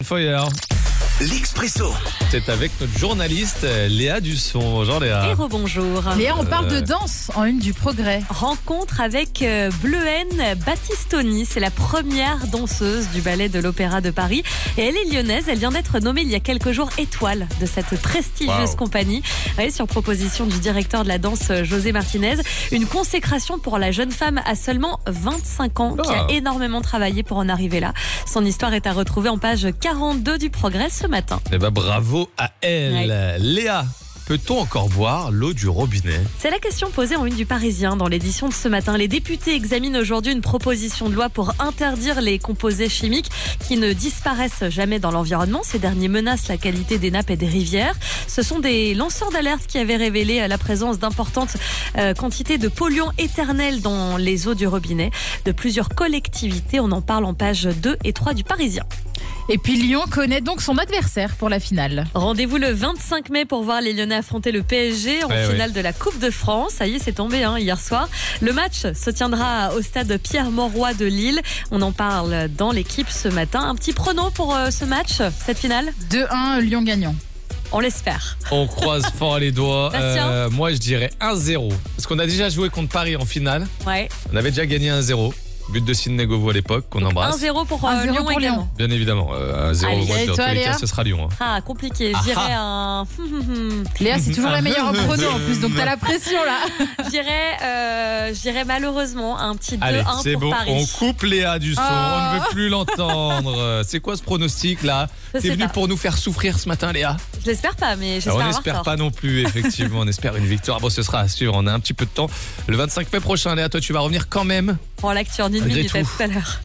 Foyer. L'Expresso. C'est avec notre journaliste Léa Dusson. Bonjour Léa. Et rebonjour. Léa, on parle de danse en une du Progrès. Rencontre avec Bleuène Battistoni. C'est la première danseuse du ballet de l'Opéra de Paris. Et elle est lyonnaise. Elle vient d'être nommée il y a quelques jours étoile de cette prestigieuse compagnie. Oui, sur proposition du directeur de la danse José Martinez. Une consécration pour la jeune femme à seulement 25 ans qui a énormément travaillé pour en arriver là. Son histoire est à retrouver en page 42 du Progrès ce matin. Eh ben, bravo à elle. Léa, peut-on encore boire l'eau du robinet ? C'est la question posée en une du Parisien dans l'édition de ce matin. Les députés examinent aujourd'hui une proposition de loi pour interdire les composés chimiques qui ne disparaissent jamais dans l'environnement. Ces derniers menacent la qualité des nappes et des rivières. Ce sont des lanceurs d'alerte qui avaient révélé la présence d'importantes quantités de polluants éternels dans les eaux du robinet de plusieurs collectivités. On en parle en page 2 et 3 du Parisien. Et puis Lyon connaît donc son adversaire pour la finale. Rendez-vous le 25 mai pour voir les Lyonnais affronter le PSG en finale de la Coupe de France. Ça y est, c'est tombé hier soir. Le match se tiendra au stade Pierre-Mauroy de Lille. On en parle dans l'équipe ce matin. Un petit prono pour ce match, cette finale ? 2-1, Lyon gagnant. On l'espère. On croise fort les doigts. Moi, je dirais 1-0. Parce qu'on a déjà joué contre Paris en finale. Ouais. On avait déjà gagné 1-0. But de Sidney Govou à l'époque, qu'on embrasse. 1-0 pour 1-0 Lyon pour également. Lyon. Bien évidemment. 1-0, Allez, moi, dans toi, tous les Léa cas, ce sera Lyon. Ah, compliqué. Je dirais un... Léa, c'est toujours la meilleure en prono en plus, donc t'as la pression là. Je dirais malheureusement un petit 2-1 Allez, c'est pour bon, Paris. on coupe Léa du son, on ne veut plus l'entendre. C'est quoi ce pronostic là ? Je T'es sais venue pas. pour nous faire souffrir ce matin, Léa ? Je l'espère pas, mais j'espère On avoir n'espère tort. pas non plus, effectivement. On espère une victoire. Bon, ce sera à suivre. On a un petit peu de temps. Le 25 mai prochain, Léa, toi, tu vas revenir quand même. Pour l'actu en une Malgré minute à tout. tout à l'heure.